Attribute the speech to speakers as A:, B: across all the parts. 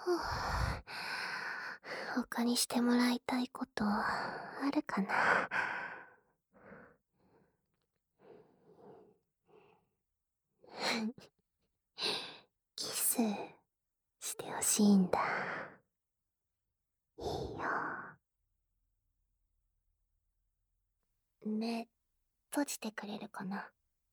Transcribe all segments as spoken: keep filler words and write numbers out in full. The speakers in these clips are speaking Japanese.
A: ふぅ他にしてもらいたいことあるかな。キスしてほしいんだ。いいよ。目閉じてくれるかな。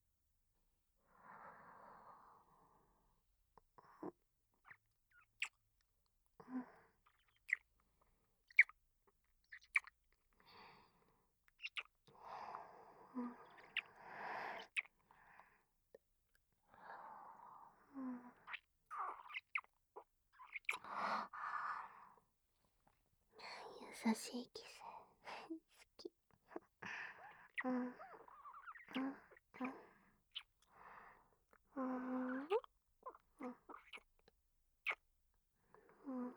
A: 優しいキス好き。うんうんうんうんうん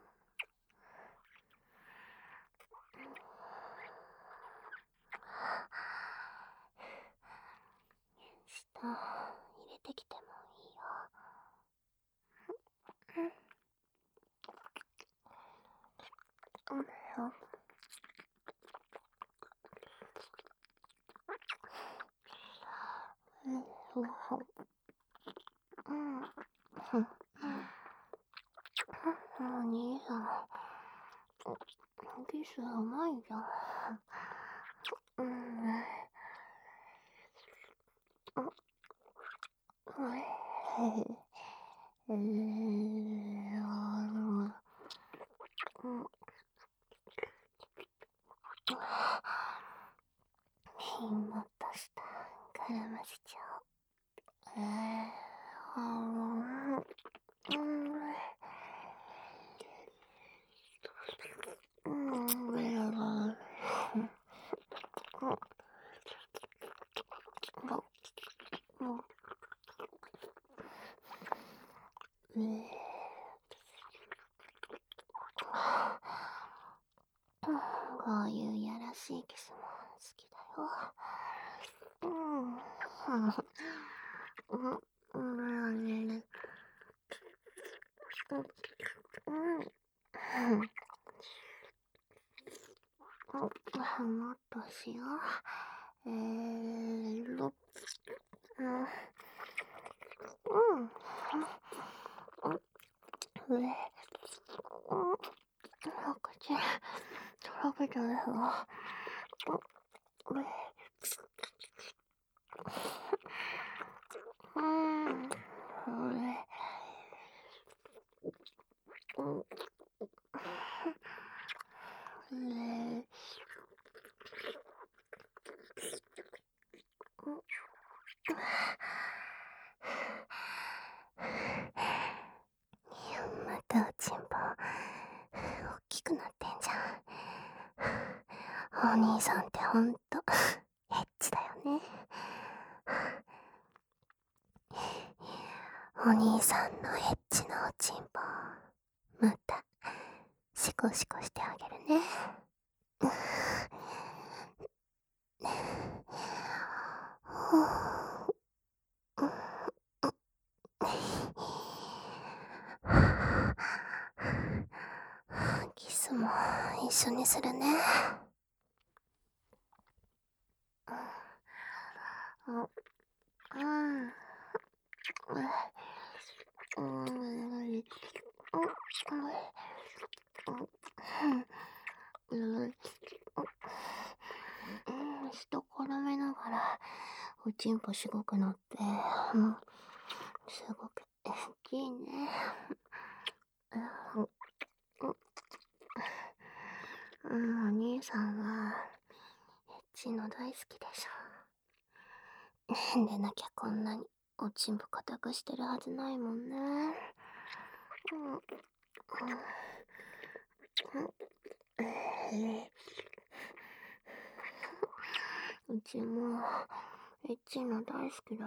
A: 舌入れてきてもいいよ。うんうんうんお兄さん、キスうまいじゃん。うん。うん。もっとした絡ませちゃおう。えー、うん。うん。こういうやらしいキスも好きだよ。うん。うん。うん。もっとしよう。えーろ、うん。うん。上。うん。口、とろけてるわ。上。うん。上。うん。上。またおちんぽ大きくなってんじゃん。お兄さんってほんとエッチだよね。お兄さんのエッチなおちんぽまたシコシコしてあげるね。キスも一緒にするね。うんうん下絡めながらおちんぽしごくのって、うん、すごく好きね。うん、お兄さんはエッチの大好きでしょ。でなきゃこんなにおちんぽ固くしてるはずないもんね。うんうちもエッチの大好きだよ。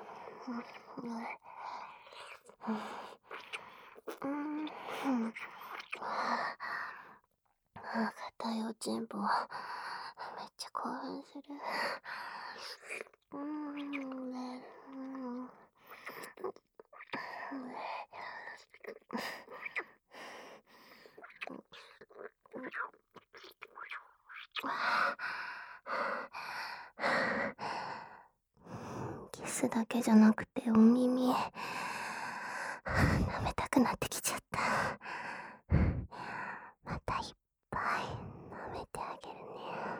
A: うんうん硬いおちんぽめっちゃ興奮する。うんねうんスだけじゃなくてお耳舐めたくなってきちゃった。またいっぱい舐めてあげるね。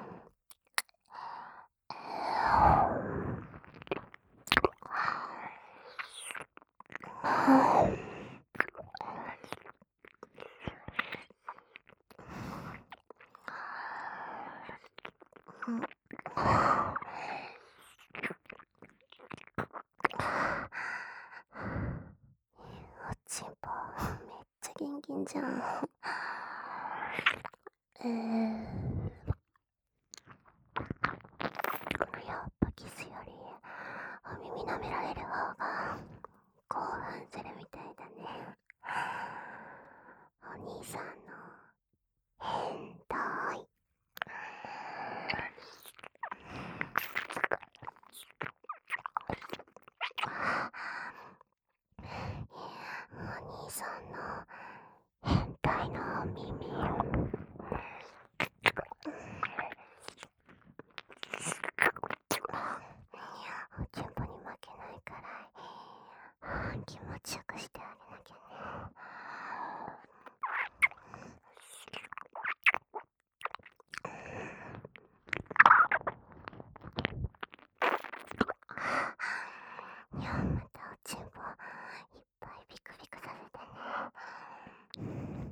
A: おちんぽめっちゃ元気じゃん。えー、やっぱキスよりお耳舐められる方が興奮するみたいだね。お兄さんの変態。お兄さんの変態のお耳。おちんぽに負けないくらい気持ちよくしてあげなきゃね。いや、またおちんぽいっぱいビクビクさせてね。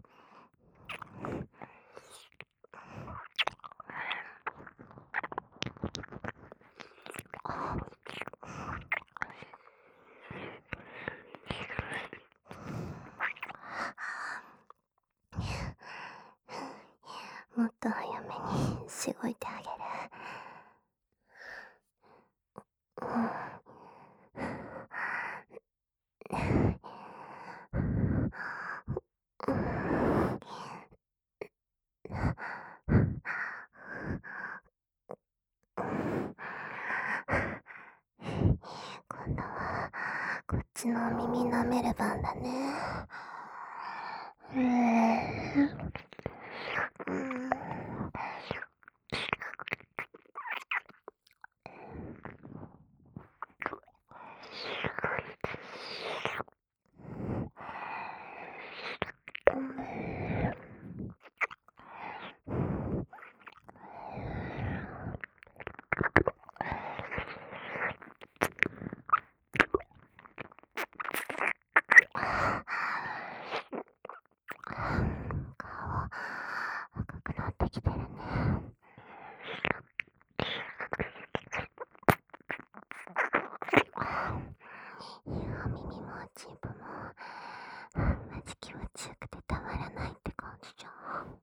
A: もっと早めにしごいてあげる。今度はこっちのお耳舐める番だね。うーん。うん。顔赤くなってきてるね。お耳もおちんぽもマジ気持ちよくてたまらないって感じじゃん。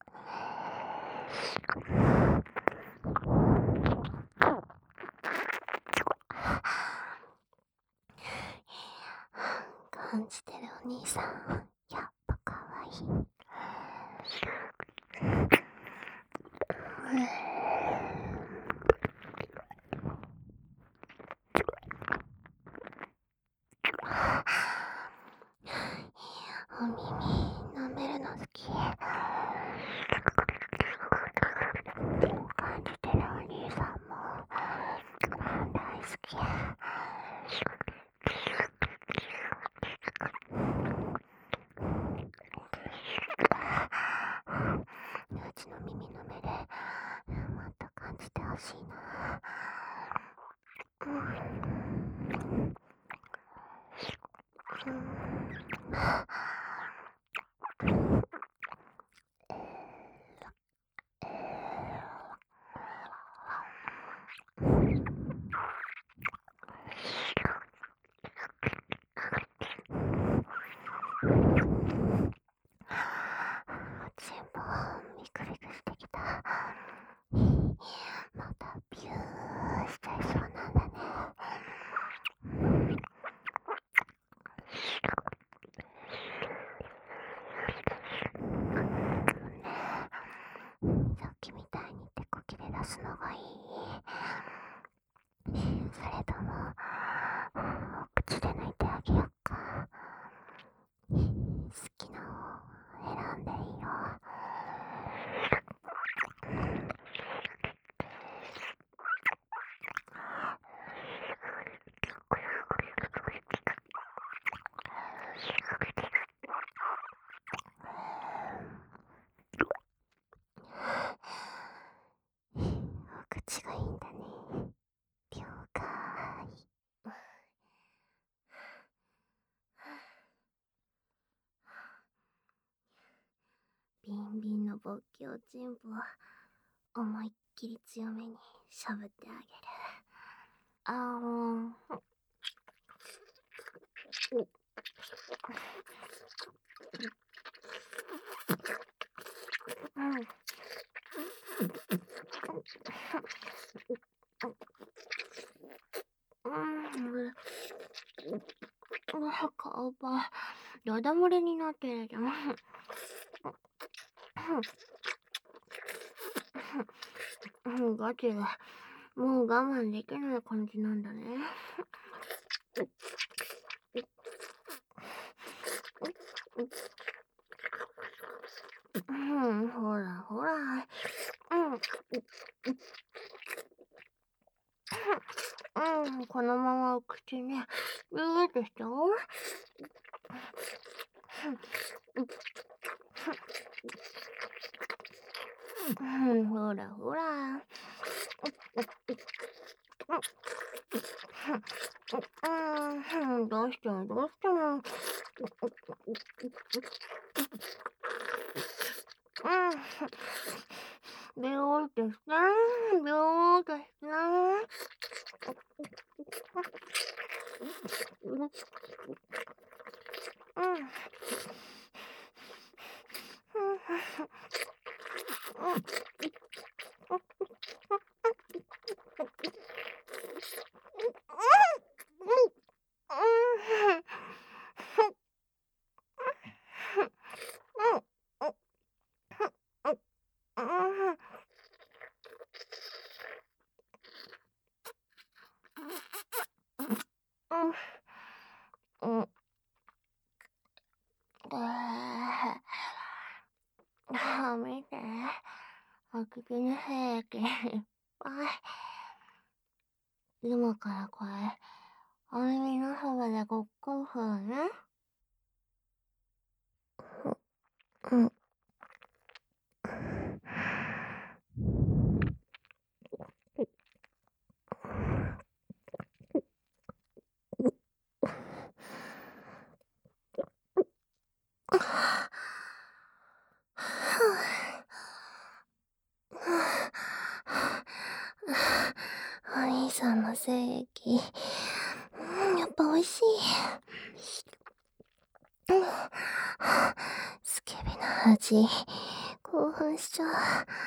A: 感じてるお兄さん、やっぱかわいい。お耳舐めるの好き。感じてるお兄さんも大好き。うちの耳の目でもっと感じてほしいな。うん。おちんぽビクビクしてきた。またビューしちゃいそうなんだね。さっきみたいに手こきで出すのがいい？それともお口で抜いてあげよっか。好きな方選んでいいよ。 ビンビンの勃起おちんぽを思いっきり強めにしゃぶってあげる。あーん。うん。うん。うわ、顔がダダ漏れになってるじゃん。うん、ガチでもう我慢できない感じなんだね。うん、ほらほら。うん。うん、このままお口ね、ビューってしちゃおう。うん、ほらほら。うん、どうしてもどうしても。うん、ビューってして、ビューってして。うん。うん。あ、見て。お口に精液いっぱい。今からこれ、お耳のそばでごっくんするね。うん。お兄さんの精液、うん、やっぱ美味しい。うん、スケベな味、興奮しちゃう。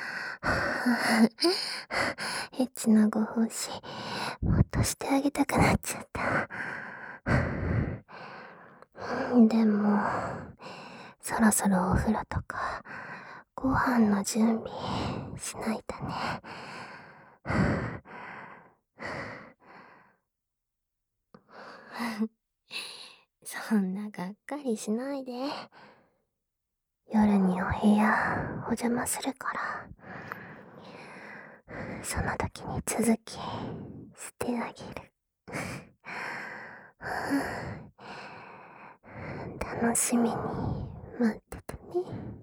A: エッチなご奉仕、もっとしてあげたくなっちゃった。でも、そろそろお風呂とか、ご飯の準備しないとね。そんながっかりしないで。夜にお部屋お邪魔するから、その時に続きしてあげる。楽しみに待っててね。